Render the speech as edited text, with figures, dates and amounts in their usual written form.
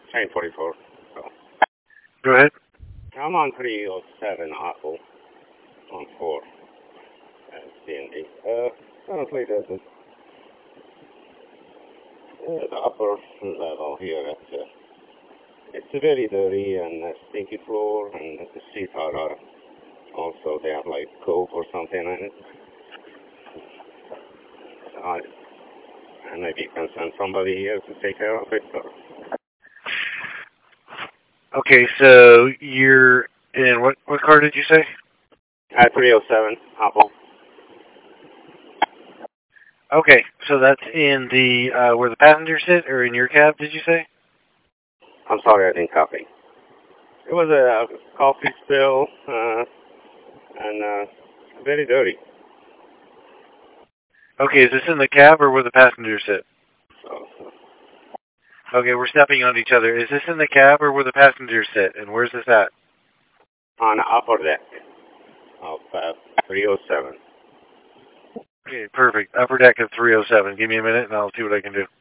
Train 44. Oh. Go ahead. I'm on 307 Apple on 4 CND. Currently the upper level here it's very dirty and a stinky floor, and the seats are also they have like coke or something in it. And maybe you can send somebody here to take care of it. Or... Okay, so you're in what car did you say? At 307 Apple. Okay, so that's in the where the passengers sit, or in your cab? Did you say? I'm sorry, I didn't copy. It was a coffee spill and very dirty. Okay, is this in the cab or where the passengers sit? So, Okay, we're stepping on each other. Is this in the cab or where the passengers sit? And where's this at? on the upper deck of 307. Okay, perfect. Upper deck of 307. Give me a minute and I'll see what I can do.